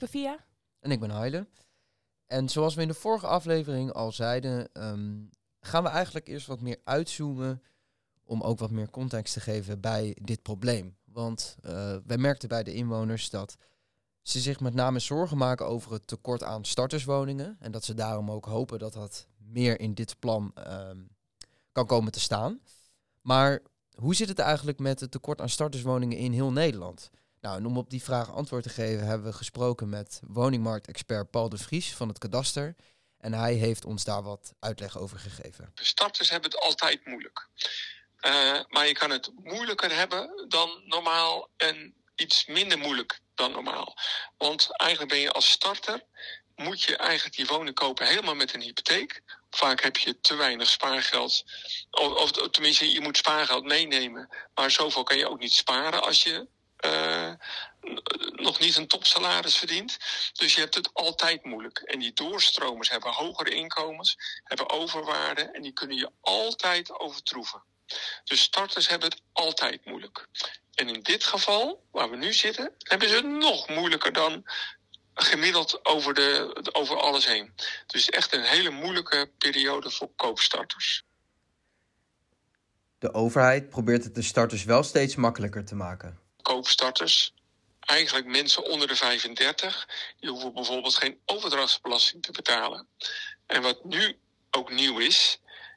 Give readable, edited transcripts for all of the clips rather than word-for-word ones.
ben Via. En ik ben Haile. En zoals we in de vorige aflevering al zeiden, gaan we eigenlijk eerst wat meer uitzoomen om ook wat meer context te geven bij dit probleem. Want wij merkten bij de inwoners dat ze zich met name zorgen maken over het tekort aan starterswoningen. En dat ze daarom ook hopen dat dat meer in dit plan kan komen te staan. Maar hoe zit het eigenlijk met het tekort aan starterswoningen in heel Nederland? Nou, en om op die vraag antwoord te geven hebben we gesproken met woningmarktexpert Paul de Vries van het Kadaster. En hij heeft ons daar wat uitleg over gegeven. Starters hebben het altijd moeilijk. Maar je kan het moeilijker hebben dan normaal en iets minder moeilijk dan normaal. Want eigenlijk ben je als starter, moet je eigenlijk die woning kopen helemaal met een hypotheek. Vaak heb je te weinig spaargeld. Of tenminste, je moet spaargeld meenemen. Maar zoveel kan je ook niet sparen als je nog niet een topsalaris verdient. Dus je hebt het altijd moeilijk. En die doorstromers hebben hogere inkomens, hebben overwaarde en die kunnen je altijd overtroeven. Dus starters hebben het altijd moeilijk. En in dit geval, waar we nu zitten, hebben ze het nog moeilijker dan gemiddeld over alles heen. Dus echt een hele moeilijke periode voor koopstarters. De overheid probeert het de starters wel steeds makkelijker te maken. Koopstarters, eigenlijk mensen onder de 35, die hoeven bijvoorbeeld geen overdrachtsbelasting te betalen. En wat nu ook nieuw is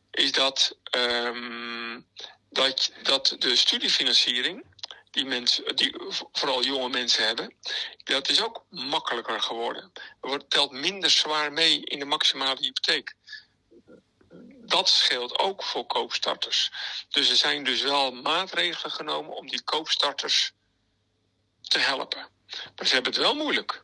dat de studiefinanciering die vooral jonge mensen hebben, dat is ook makkelijker geworden. Het telt minder zwaar mee in de maximale hypotheek. Dat scheelt ook voor koopstarters. Dus er zijn dus wel maatregelen genomen om die koopstarters te helpen. Maar ze hebben het wel moeilijk.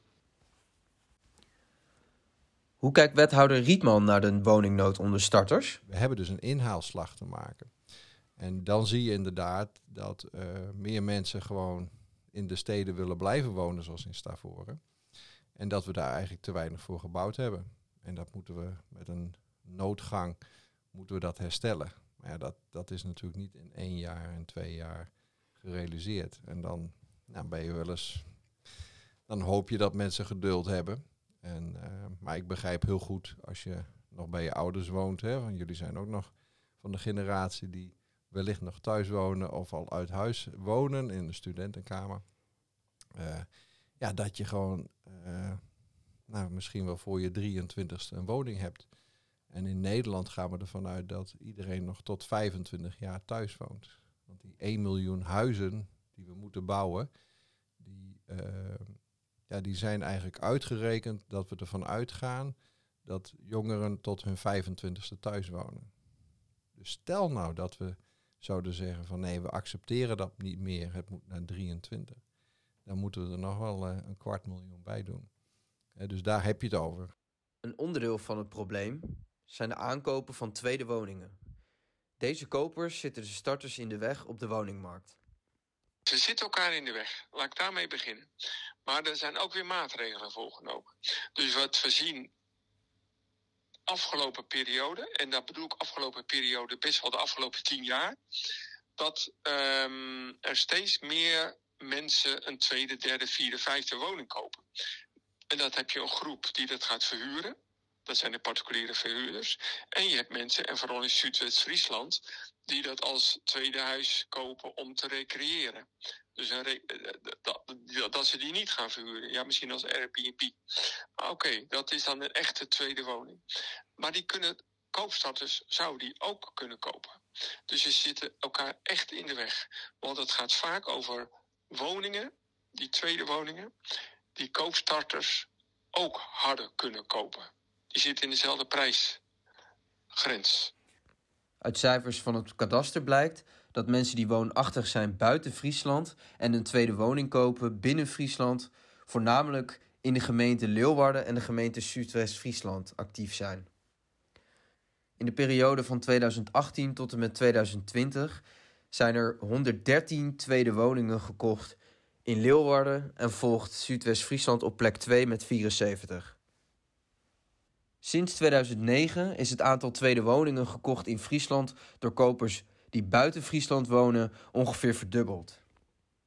Hoe kijkt wethouder Rietman naar de woningnood onder starters? We hebben dus een inhaalslag te maken. En dan zie je inderdaad dat meer mensen gewoon in de steden willen blijven wonen, zoals in Stavoren. En dat we daar eigenlijk te weinig voor gebouwd hebben. En dat moeten we met een noodgang dat herstellen. Maar ja, dat is natuurlijk niet in 1 jaar en 2 jaar gerealiseerd. En dan ben je wel eens, dan hoop je dat mensen geduld hebben. Maar ik begrijp heel goed als je nog bij je ouders woont. Hè, want jullie zijn ook nog van de generatie die wellicht nog thuis wonen of al uit huis wonen in de studentenkamer. Dat je gewoon misschien wel voor je 23ste een woning hebt. En in Nederland gaan we ervan uit dat iedereen nog tot 25 jaar thuis woont. Want die 1 miljoen huizen die we moeten bouwen, die zijn eigenlijk uitgerekend dat we ervan uitgaan dat jongeren tot hun 25ste thuis wonen. Dus stel nou dat we zouden zeggen van nee, we accepteren dat niet meer, het moet naar 23. Dan moeten we er nog wel 250.000 bij doen. Dus daar heb je het over. Een onderdeel van het probleem zijn de aankopen van tweede woningen. Deze kopers zitten de starters in de weg op de woningmarkt. Ze zitten elkaar in de weg. Laat ik daarmee beginnen. Maar er zijn ook weer maatregelen voor genomen. Dus wat we zien afgelopen periode, en dat bedoel ik afgelopen periode best wel de afgelopen 10 jaar, dat er steeds meer mensen een tweede, derde, vierde, vijfde woning kopen. En dat heb je een groep die dat gaat verhuren. Dat zijn de particuliere verhuurders. En je hebt mensen, en vooral in Zuidwest-Friesland, die dat als tweede huis kopen om te recreëren. Dus dat ze die niet gaan verhuren. Ja, misschien als Airbnb. Oké, dat is dan een echte tweede woning. Maar koopstarters zouden die ook kunnen kopen. Dus ze zitten elkaar echt in de weg. Want het gaat vaak over woningen, die tweede woningen, die koopstarters ook harder kunnen kopen. Die zitten in dezelfde prijsgrens. Uit cijfers van het kadaster blijkt dat mensen die woonachtig zijn buiten Friesland en een tweede woning kopen binnen Friesland voornamelijk in de gemeente Leeuwarden en de gemeente Zuidwest-Friesland actief zijn. In de periode van 2018 tot en met 2020 zijn er 113 tweede woningen gekocht in Leeuwarden en volgt Zuidwest-Friesland op plek 2 met 74. Sinds 2009 is het aantal tweede woningen gekocht in Friesland door kopers die buiten Friesland wonen ongeveer verdubbeld.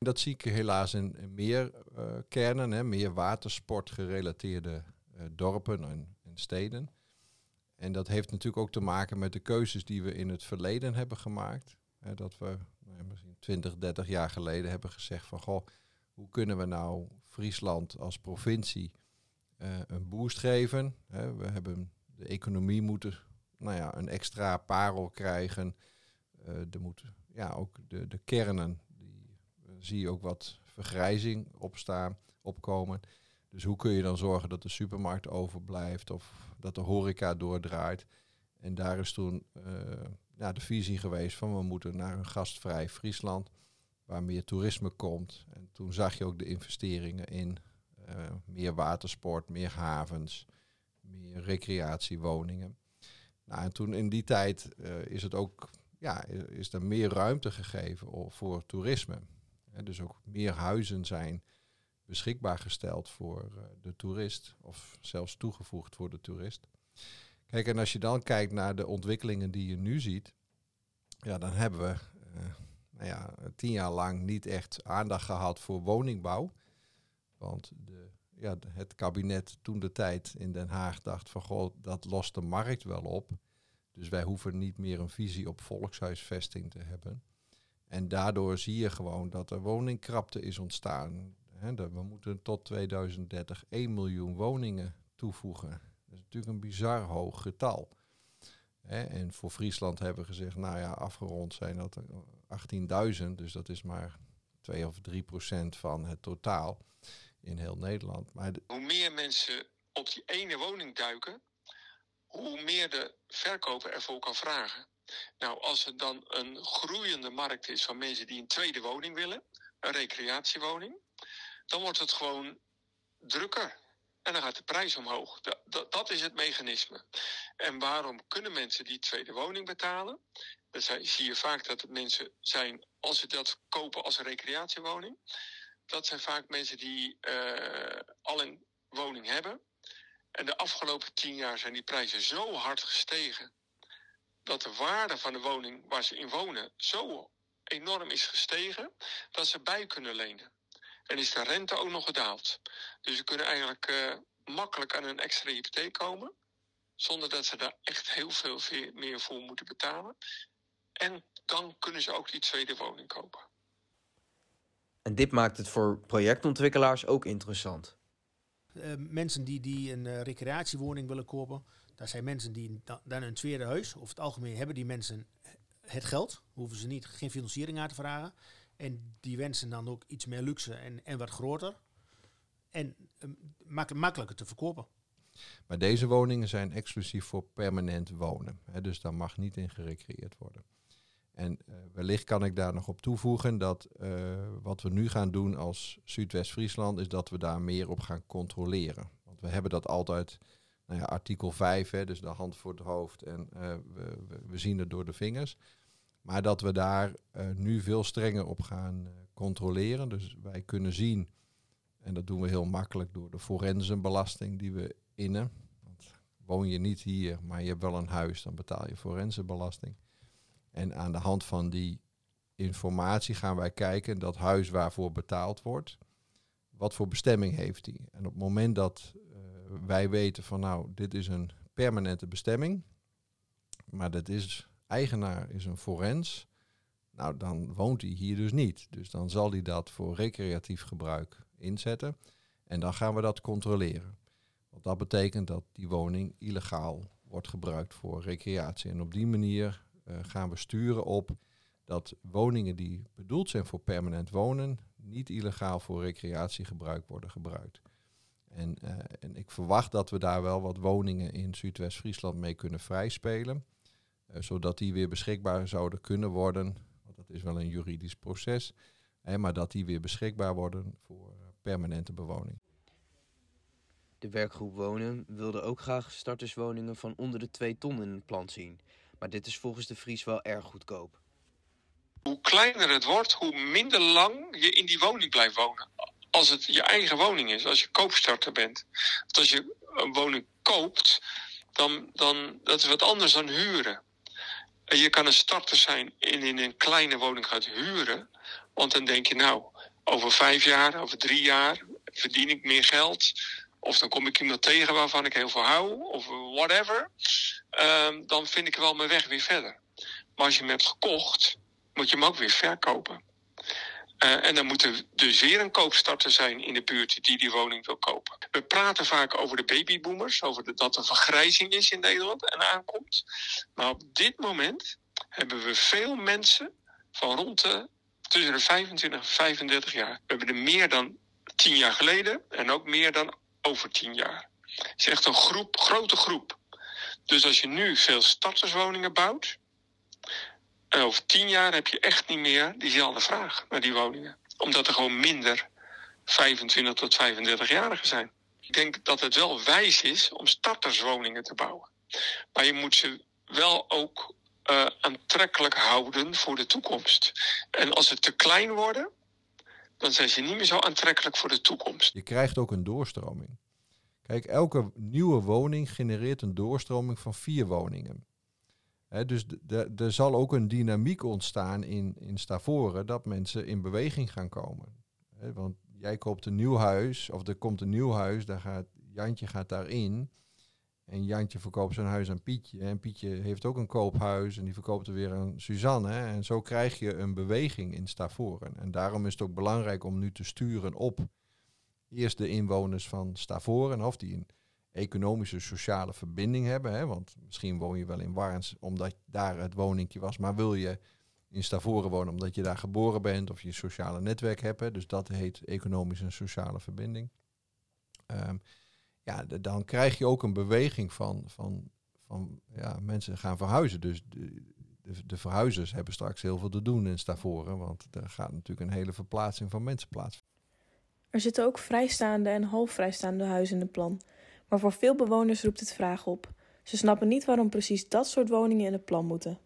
Dat zie ik helaas in meer kernen, hè, meer watersportgerelateerde dorpen en steden. En dat heeft natuurlijk ook te maken met de keuzes die we in het verleden hebben gemaakt. Dat we misschien 20, 30 jaar geleden hebben gezegd van, goh, hoe kunnen we nou Friesland als provincie een boost geven? We hebben de economie moeten een extra parel krijgen. Er moeten ook de kernen, die zie je ook wat vergrijzing opkomen. Dus hoe kun je dan zorgen dat de supermarkt overblijft of dat de horeca doordraait? En daar is toen de visie geweest van we moeten naar een gastvrij Friesland waar meer toerisme komt. En toen zag je ook de investeringen in meer watersport, meer havens, meer recreatiewoningen. Nou, en toen in die tijd is er meer ruimte gegeven voor toerisme. Dus ook meer huizen zijn beschikbaar gesteld voor de toerist of zelfs toegevoegd voor de toerist. Kijk, en als je dan kijkt naar de ontwikkelingen die je nu ziet, dan hebben we 10 jaar lang niet echt aandacht gehad voor woningbouw. Want het kabinet toen de tijd in Den Haag dacht van, goh, dat lost de markt wel op. Dus wij hoeven niet meer een visie op volkshuisvesting te hebben. En daardoor zie je gewoon dat er woningkrapte is ontstaan. We moeten tot 2030 1 miljoen woningen toevoegen. Dat is natuurlijk een bizar hoog getal. En voor Friesland hebben we gezegd, afgerond zijn dat 18.000. Dus dat is maar 2 of 3% van het totaal in heel Nederland. Maar hoe meer mensen op die ene woning duiken, hoe meer de verkoper ervoor kan vragen. Nou, als er dan een groeiende markt is van mensen die een tweede woning willen, een recreatiewoning, dan wordt het gewoon drukker. En dan gaat de prijs omhoog. Dat is het mechanisme. En waarom kunnen mensen die tweede woning betalen? Dan zie je vaak dat het mensen zijn, als ze dat kopen als een recreatiewoning, dat zijn vaak mensen die al een woning hebben. En de afgelopen 10 jaar zijn die prijzen zo hard gestegen dat de waarde van de woning waar ze in wonen zo enorm is gestegen dat ze bij kunnen lenen. En is de rente ook nog gedaald. Dus ze kunnen eigenlijk makkelijk aan een extra hypotheek komen, zonder dat ze daar echt heel veel meer voor moeten betalen. En dan kunnen ze ook die tweede woning kopen. En dit maakt het voor projectontwikkelaars ook interessant. Mensen die een recreatiewoning willen kopen, dat zijn mensen die dan een tweede huis. Over het algemeen hebben die mensen het geld, hoeven ze geen financiering aan te vragen. En die wensen dan ook iets meer luxe en wat groter. En makkelijker te verkopen. Maar deze woningen zijn exclusief voor permanent wonen. Dus daar mag niet in gerecreëerd worden. En wellicht kan ik daar nog op toevoegen dat wat we nu gaan doen als Zuidwest-Friesland is dat we daar meer op gaan controleren. Want we hebben dat altijd, artikel 5, dus de hand voor het hoofd en we zien het door de vingers. Maar dat we daar nu veel strenger op gaan controleren. Dus wij kunnen zien, en dat doen we heel makkelijk door de forensenbelasting die we innen. Want woon je niet hier, maar je hebt wel een huis, dan betaal je forensenbelasting. En aan de hand van die informatie gaan wij kijken dat huis waarvoor betaald wordt, wat voor bestemming heeft die. En op het moment dat wij weten van dit is een permanente bestemming, maar eigenaar is een forens, dan woont hij hier dus niet. Dus dan zal hij dat voor recreatief gebruik inzetten en dan gaan we dat controleren. Want dat betekent dat die woning illegaal wordt gebruikt voor recreatie. En op die manier gaan we sturen op dat woningen die bedoeld zijn voor permanent wonen niet illegaal voor recreatiegebruik worden gebruikt. En ik verwacht dat we daar wel wat woningen in Zuidwest-Friesland mee kunnen vrijspelen. Zodat die weer beschikbaar zouden kunnen worden. Want dat is wel een juridisch proces. Maar dat die weer beschikbaar worden voor permanente bewoning. De werkgroep Wonen wilde ook graag starterswoningen van onder de 2 ton in het plan zien. Maar dit is volgens de Vries wel erg goedkoop. Hoe kleiner het wordt, hoe minder lang je in die woning blijft wonen. Als het je eigen woning is, als je koopstarter bent. Want als je een woning koopt, dan dat is wat anders dan huren. En je kan een starter zijn en in een kleine woning gaat huren. Want dan denk je, over 5 jaar, over 3 jaar verdien ik meer geld. Of dan kom ik iemand tegen waarvan ik heel veel hou. Of whatever. Dan vind ik wel mijn weg weer verder. Maar als je hem hebt gekocht, moet je hem ook weer verkopen. En dan moet er dus weer een koopstarter zijn in de buurt die woning wil kopen. We praten vaak over de babyboomers, dat er vergrijzing is in Nederland en aankomt. Maar op dit moment hebben we veel mensen van tussen de 25 en 35 jaar. We hebben er meer dan 10 jaar geleden en ook meer dan over 10 jaar. Het is echt een grote groep. Dus als je nu veel starterswoningen bouwt, en over 10 jaar heb je echt niet meer diezelfde vraag naar die woningen. Omdat er gewoon minder 25 tot 35-jarigen zijn. Ik denk dat het wel wijs is om starterswoningen te bouwen. Maar je moet ze wel ook aantrekkelijk houden voor de toekomst. En als ze te klein worden, dan zijn ze niet meer zo aantrekkelijk voor de toekomst. Je krijgt ook een doorstroming. Kijk, elke nieuwe woning genereert een doorstroming van 4 woningen. Dus er zal ook een dynamiek ontstaan in Stavoren dat mensen in beweging gaan komen. Want jij koopt een nieuw huis, of er komt een nieuw huis, Jantje gaat daarin. En Jantje verkoopt zijn huis aan Pietje. En Pietje heeft ook een koophuis en die verkoopt er weer aan Suzanne. En zo krijg je een beweging in Stavoren. En daarom is het ook belangrijk om nu te sturen op eerst de inwoners van Stavoren, of die een economische, sociale verbinding hebben. Want misschien woon je wel in Warns omdat daar het woningje was. Maar wil je in Stavoren wonen omdat je daar geboren bent of je een sociale netwerk hebt. Dus dat heet economische en sociale verbinding. Dan krijg je ook een beweging van mensen gaan verhuizen. Dus de verhuizers hebben straks heel veel te doen in Stavoren. Want er gaat natuurlijk een hele verplaatsing van mensen plaatsvinden. Er zitten ook vrijstaande en halfvrijstaande huizen in het plan. Maar voor veel bewoners roept het vragen op. Ze snappen niet waarom precies dat soort woningen in het plan moeten.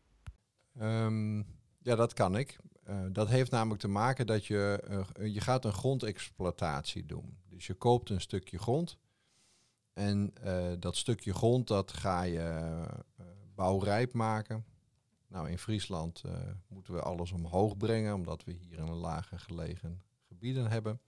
Ja, dat kan ik. Dat heeft namelijk te maken dat je gaat een grondexploitatie doen. Dus je koopt een stukje grond. En dat stukje grond dat ga je bouwrijp maken. Nou, in Friesland moeten we alles omhoog brengen, omdat we hier een lager gelegen gebieden hebben.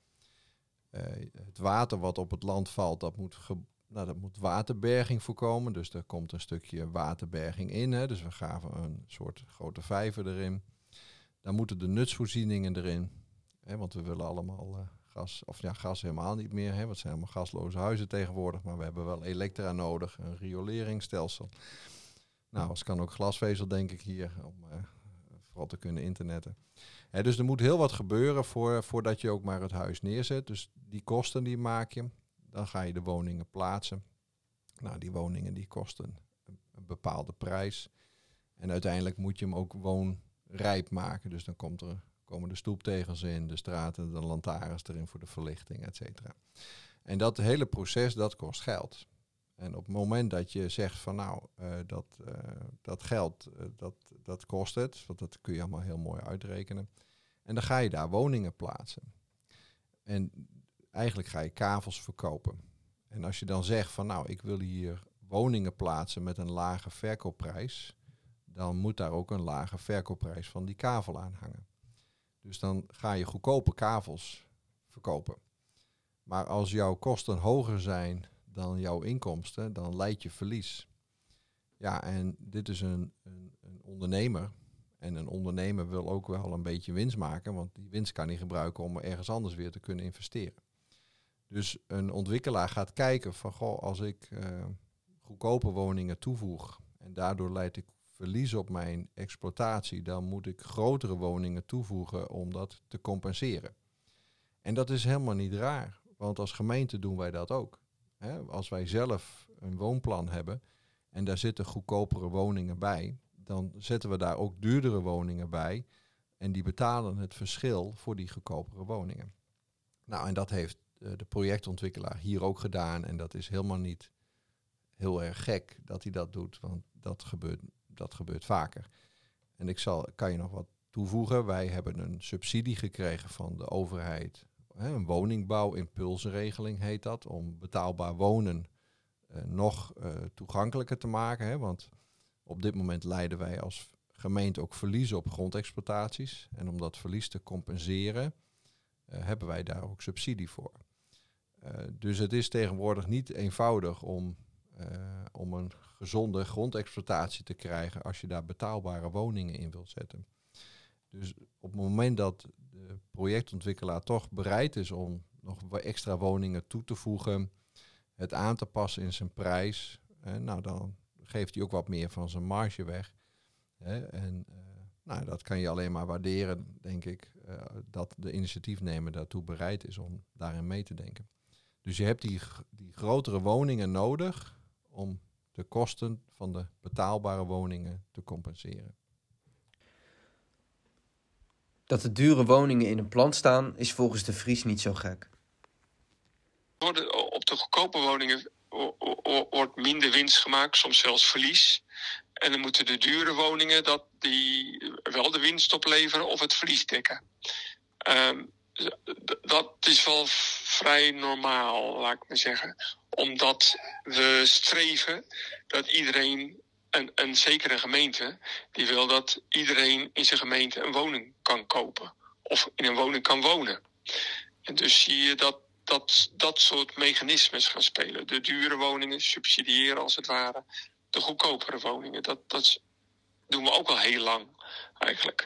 Het water wat op het land valt, dat moet waterberging voorkomen. Dus er komt een stukje waterberging in. Dus we gaven een soort grote vijver erin. Dan moeten de nutsvoorzieningen erin. Want we willen allemaal gas helemaal niet meer. Want het zijn allemaal gasloze huizen tegenwoordig. Maar we hebben wel elektra nodig, een rioleringsstelsel. Nou, het kan ook glasvezel, denk ik, hier, om vooral te kunnen internetten. Dus er moet heel wat gebeuren voordat je ook maar het huis neerzet. Dus die kosten die maak je. Dan ga je de woningen plaatsen. Nou, die woningen die kosten een bepaalde prijs. En uiteindelijk moet je hem ook woonrijp maken. Dus dan komen de stoeptegels in, de straten, de lantaarns erin voor de verlichting, et cetera. En dat hele proces, dat kost geld. En op het moment dat je zegt van dat geld, dat kost het. Want dat kun je allemaal heel mooi uitrekenen. En dan ga je daar woningen plaatsen. En eigenlijk ga je kavels verkopen. En als je dan zegt van ik wil hier woningen plaatsen met een lage verkoopprijs, dan moet daar ook een lage verkoopprijs van die kavel aan hangen. Dus dan ga je goedkope kavels verkopen. Maar als jouw kosten hoger zijn dan jouw inkomsten, dan leid je verlies. Ja, en dit is een ondernemer. En een ondernemer wil ook wel een beetje winst maken, want die winst kan hij gebruiken om ergens anders weer te kunnen investeren. Dus een ontwikkelaar gaat kijken van, als ik goedkope woningen toevoeg en daardoor leid ik verlies op mijn exploitatie, dan moet ik grotere woningen toevoegen om dat te compenseren. En dat is helemaal niet raar, want als gemeente doen wij dat ook. Als wij zelf een woonplan hebben en daar zitten goedkopere woningen bij, dan zetten we daar ook duurdere woningen bij en die betalen het verschil voor die goedkopere woningen. Nou, en dat heeft de projectontwikkelaar hier ook gedaan en dat is helemaal niet heel erg gek dat hij dat doet, want dat gebeurt vaker. En kan je nog wat toevoegen. Wij hebben een subsidie gekregen van de overheid. Een woningbouwimpulsregeling heet dat. Om betaalbaar wonen nog toegankelijker te maken. Want op dit moment lijden wij als gemeente ook verliezen op grondexploitaties. En om dat verlies te compenseren hebben wij daar ook subsidie voor. Dus het is tegenwoordig niet eenvoudig om een gezonde grondexploitatie te krijgen als je daar betaalbare woningen in wilt zetten. Dus op het moment dat de projectontwikkelaar toch bereid is om nog extra woningen toe te voegen, het aan te passen in zijn prijs, dan geeft hij ook wat meer van zijn marge weg. Dat kan je alleen maar waarderen, denk ik, dat de initiatiefnemer daartoe bereid is om daarin mee te denken. Dus je hebt die grotere woningen nodig om de kosten van de betaalbare woningen te compenseren. Dat de dure woningen in een plan staan is volgens de Vries niet zo gek. Op de goedkope woningen wordt minder winst gemaakt, soms zelfs verlies. En dan moeten de dure woningen die wel de winst opleveren of het verlies dekken. Dat is wel vrij normaal, laat ik maar zeggen. Omdat we streven dat iedereen, en zeker een gemeente, die wil dat iedereen in zijn gemeente een woning kan kopen. Of in een woning kan wonen. En dus zie je dat soort mechanismes gaan spelen. De dure woningen subsidiëren als het ware de goedkopere woningen. Dat doen we ook al heel lang eigenlijk.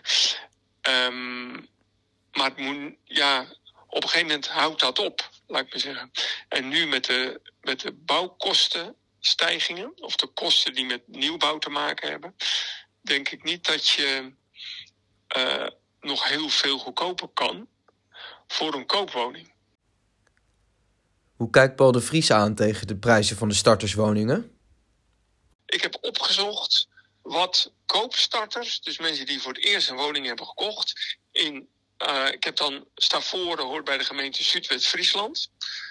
Maar het moet, op een gegeven moment houdt dat op, laat ik maar zeggen. En nu met de bouwkostenstijgingen, of de kosten die met nieuwbouw te maken hebben, denk ik niet dat je nog heel veel goedkoper kan voor een koopwoning. Hoe kijkt Paul de Vries aan tegen de prijzen van de starterswoningen? Ik heb opgezocht wat koopstarters, dus mensen die voor het eerst een woning hebben gekocht, ik heb dan Stavoren, hoort bij de gemeente Zuidwest-Friesland.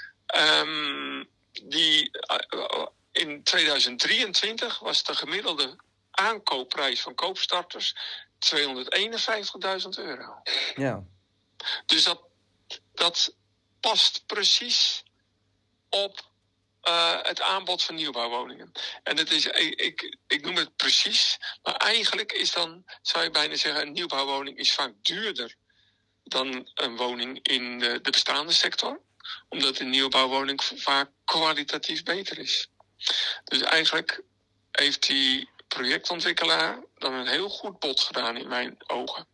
In 2023 was de gemiddelde aankoopprijs van koopstarters €251.000. Ja. Dus dat past precies op het aanbod van nieuwbouwwoningen. En het is, ik noem het precies, maar eigenlijk is dan, zou je bijna zeggen, een nieuwbouwwoning is vaak duurder dan een woning in de bestaande sector. Omdat een nieuwbouwwoning vaak kwalitatief beter is. Dus eigenlijk heeft die projectontwikkelaar dan een heel goed bod gedaan in mijn ogen.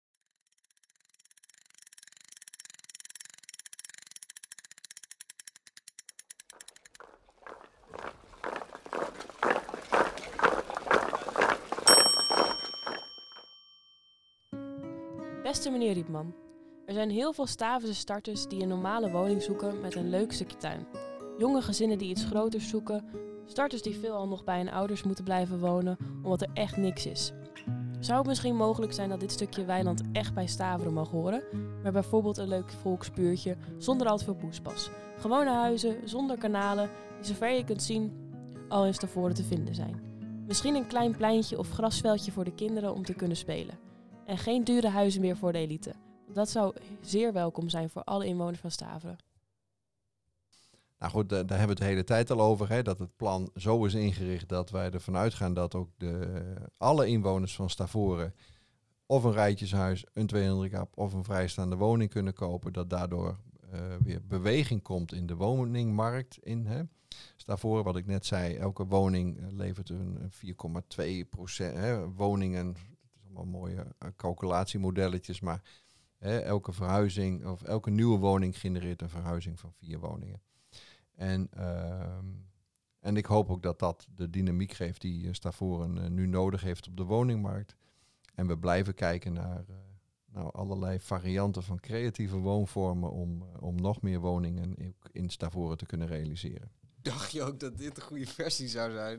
Beste meneer Riepman, er zijn heel veel Stavense starters die een normale woning zoeken met een leuk stukje tuin. Jonge gezinnen die iets groters zoeken, starters die veelal nog bij hun ouders moeten blijven wonen omdat er echt niks is. Zou het misschien mogelijk zijn dat dit stukje weiland echt bij Staveren mag horen, maar bijvoorbeeld een leuk volksbuurtje zonder al te veel poespas. Gewone huizen, zonder kanalen, die zover je kunt zien al in Stavoren te vinden zijn. Misschien een klein pleintje of grasveldje voor de kinderen om te kunnen spelen. En geen dure huizen meer voor de elite. Dat zou zeer welkom zijn voor alle inwoners van Staveren. Nou goed, daar hebben we het de hele tijd al over. Hè, dat het plan zo is ingericht dat wij ervan uitgaan dat ook alle inwoners van Stavoren of een rijtjeshuis, een tweehandicap of een vrijstaande woning kunnen kopen. Dat daardoor weer beweging komt in de woningmarkt in. Hè. Stavoren, wat ik net zei, elke woning levert een 4,2% woningen. Allemaal mooie calculatiemodelletjes, maar elke verhuizing of elke nieuwe woning genereert een verhuizing van 4 woningen. En ik hoop ook dat dat de dynamiek geeft die Stavoren nu nodig heeft op de woningmarkt. En we blijven kijken naar allerlei varianten van creatieve woonvormen om nog meer woningen in Stavoren te kunnen realiseren. Dacht je ook dat dit een goede versie zou zijn?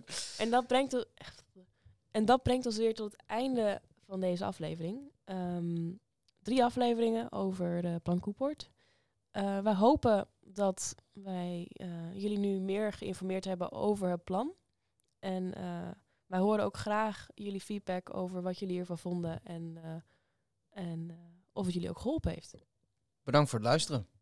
En dat brengt ons weer tot het einde van deze aflevering. 3 afleveringen over de Plan Koepoort. Wij hopen dat wij jullie nu meer geïnformeerd hebben over het plan. En wij horen ook graag jullie feedback over wat jullie hiervan vonden en of het jullie ook geholpen heeft. Bedankt voor het luisteren.